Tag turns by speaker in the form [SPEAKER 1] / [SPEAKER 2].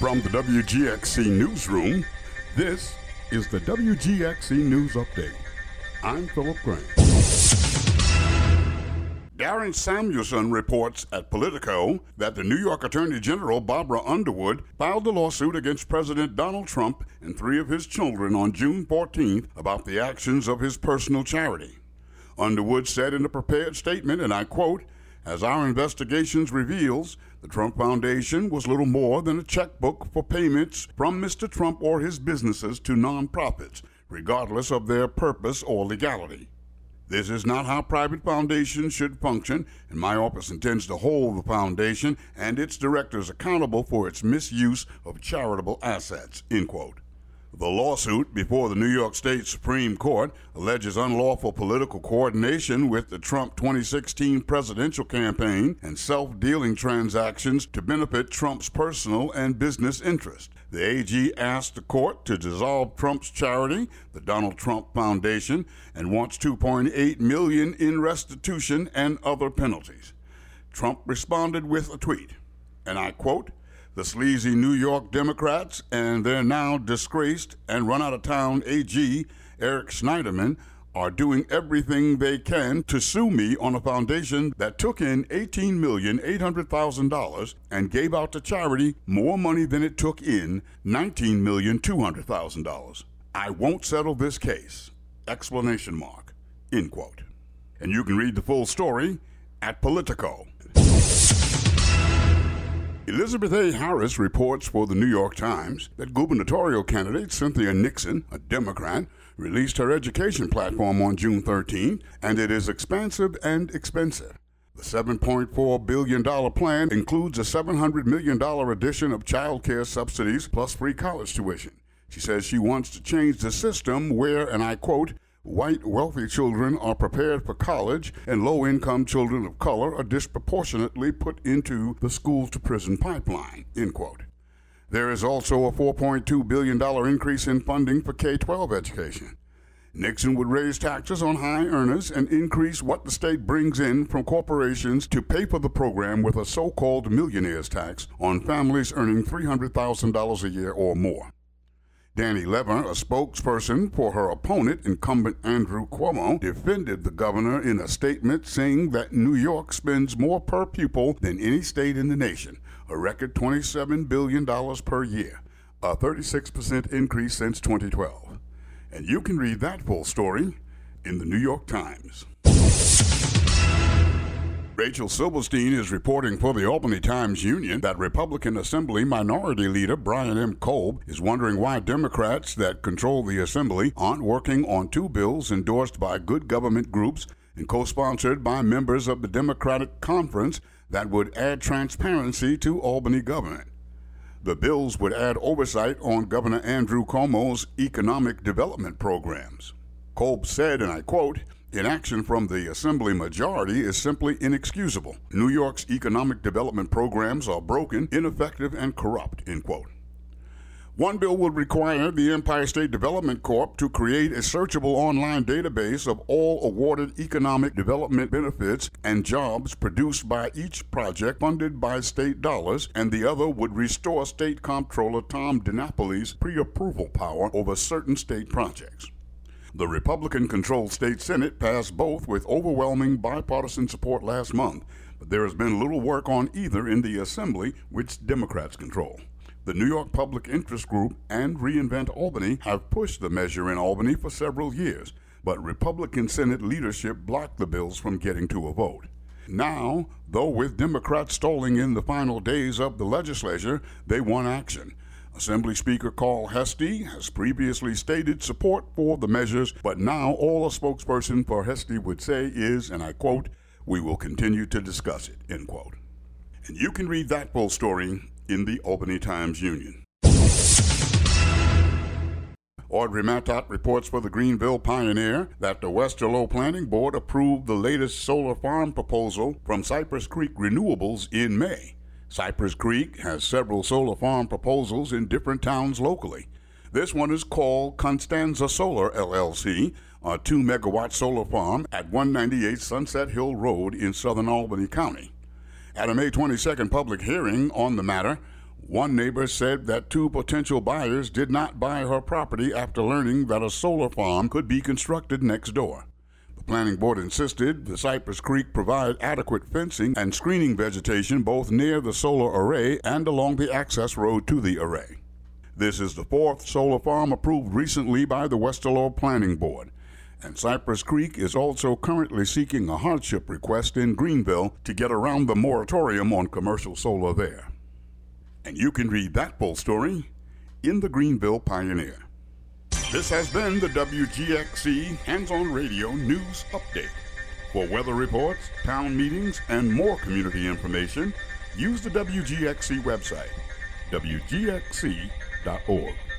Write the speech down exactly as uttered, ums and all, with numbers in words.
[SPEAKER 1] From the W G X C Newsroom, this is the W G X C News Update. I'm Philip Grant. Darren Samuelson reports at Politico that the New York Attorney General Barbara Underwood filed a lawsuit against President Donald Trump and three of his children on June fourteenth about the actions of his personal charity. Underwood said in a prepared statement, and I quote, "As our investigations reveals, the Trump Foundation was little more than a checkbook for payments from Mister Trump or his businesses to nonprofits, regardless of their purpose or legality. This is not how private foundations should function, and my office intends to hold the foundation and its directors accountable for its misuse of charitable assets," end quote. The lawsuit before the New York State Supreme Court alleges unlawful political coordination with the Trump twenty sixteen presidential campaign and self-dealing transactions to benefit Trump's personal and business interests. The A G asked the court to dissolve Trump's charity, the Donald Trump Foundation, and wants two point eight million dollars in restitution and other penalties. Trump responded with a tweet, and I quote, "The sleazy New York Democrats and their now disgraced and run-out-of-town A G, Eric Schneiderman, are doing everything they can to sue me on a foundation that took in eighteen million eight hundred thousand dollars and gave out to charity more money than it took in, nineteen million two hundred thousand dollars. I won't settle this case!" Explanation mark, end quote. And you can read the full story at Politico. Elizabeth A. Harris reports for the New York Times that gubernatorial candidate Cynthia Nixon, a Democrat, released her education platform on June thirteenth, and it is expansive and expensive. The seven point four billion dollars plan includes a seven hundred million dollars addition of child care subsidies plus free college tuition. She says she wants to change the system where, and I quote, "white, wealthy children are prepared for college and low-income children of color are disproportionately put into the school-to-prison pipeline," end quote. There is also a four point two billion dollars increase in funding for K twelve education. Nixon would raise taxes on high earners and increase what the state brings in from corporations to pay for the program with a so-called millionaire's tax on families earning three hundred thousand dollars a year or more. Danny Lever, a spokesperson for her opponent, incumbent Andrew Cuomo, defended the governor in a statement saying that New York spends more per pupil than any state in the nation, a record twenty-seven billion dollars per year, a thirty-six percent increase since twenty twelve. And you can read that full story in the New York Times. Rachel Silverstein is reporting for the Albany Times-Union that Republican Assembly Minority Leader Brian M. Kolb is wondering why Democrats that control the Assembly aren't working on two bills endorsed by good government groups and co-sponsored by members of the Democratic Conference that would add transparency to Albany government. The bills would add oversight on Governor Andrew Cuomo's economic development programs. Kolb said, and I quote, "Inaction from the Assembly majority is simply inexcusable. New York's economic development programs are broken, ineffective, and corrupt," end quote. One bill would require the Empire State Development Corp to create a searchable online database of all awarded economic development benefits and jobs produced by each project funded by state dollars, and the other would restore State Comptroller Tom DiNapoli's pre-approval power over certain state projects. The Republican-controlled state Senate passed both with overwhelming bipartisan support last month, but there has been little work on either in the Assembly, which Democrats control. The New York Public Interest Group and Reinvent Albany have pushed the measure in Albany for several years, but Republican Senate leadership blocked the bills from getting to a vote. Now, though with Democrats stalling in the final days of the legislature, they want action. Assembly Speaker Carl Heastie has previously stated support for the measures, but now all a spokesperson for Heastie would say is, and I quote, "We will continue to discuss it," end quote. And you can read that full story in the Albany Times-Union. Audrey Mattot reports for the Greenville Pioneer that the Westerlo Planning Board approved the latest solar farm proposal from Cypress Creek Renewables in May. Cypress Creek has several solar farm proposals in different towns locally. This one is called Constanza Solar, L L C, a two megawatt solar farm at one ninety-eight Sunset Hill Road in southern Albany County. At a May twenty-second public hearing on the matter, One neighbor said that two potential buyers did not buy her property after learning that a solar farm could be constructed next door. The planning board insisted the Cypress Creek provide adequate fencing and screening vegetation both near the solar array and along the access road to the array. This is the fourth solar farm approved recently by the Westerlo Planning Board, and Cypress Creek is also currently seeking a hardship request in Greenville to get around the moratorium on commercial solar there. And you can read that full story in the Greenville Pioneer. This has been the W G X C Hands-On Radio News Update. For weather reports, town meetings, and more community information, use the W G X C website, W G X C dot org.